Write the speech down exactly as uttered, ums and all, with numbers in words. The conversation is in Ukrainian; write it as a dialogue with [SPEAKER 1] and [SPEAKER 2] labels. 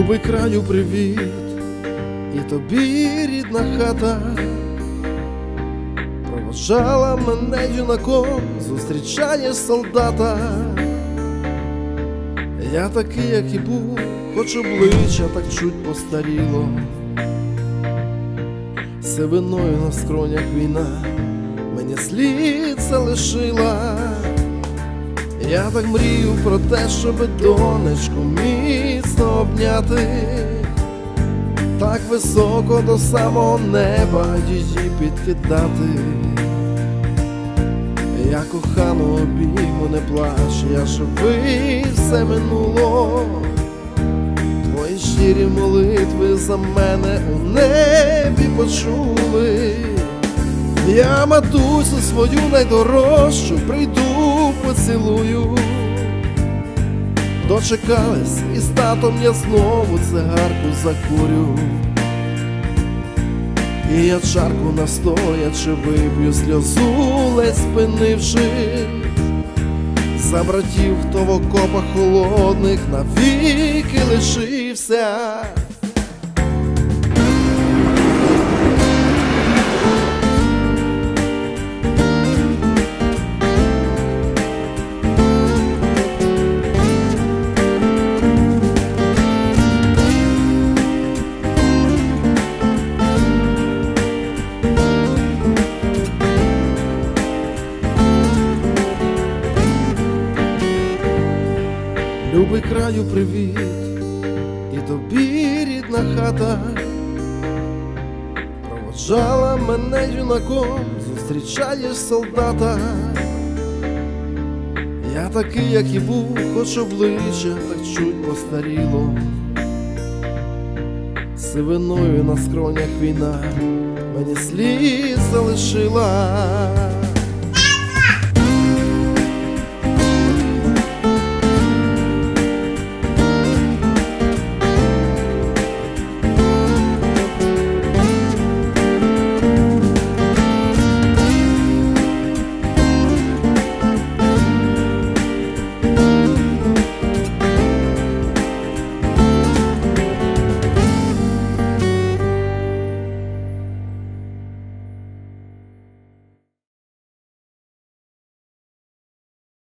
[SPEAKER 1] Любий краю, привіт, і тобі рідна хата проводжала мене юнаком, зустрічаєш солдата. Я такий, як і був, хоч обличчя так чуть постаріло, сивиною на скронях війна мені слід залишила. Я так мрію про те, щоб донечку міцно обняти, так високо до самого неба її підкидати. Я кохану обійму, не плач, я живий, все минуло. Твої щирі молитви за мене у небі почули. Я матусю свою найдорожчу прийду, поцілую. Дочекались, і з татом я знову цигарку закурю. І я чарку настоячи вип'ю, сльозу ледь спинивши, за братів, хто в окопах холодних навіки лишився. Любий краю, привіт, і тобі рідна хата проводжала мене юнаком, зустрічаєш солдата. Я такий, як і був, хоч обличчя так чуть постаріло, сивиною на скронях війна мені слід залишила.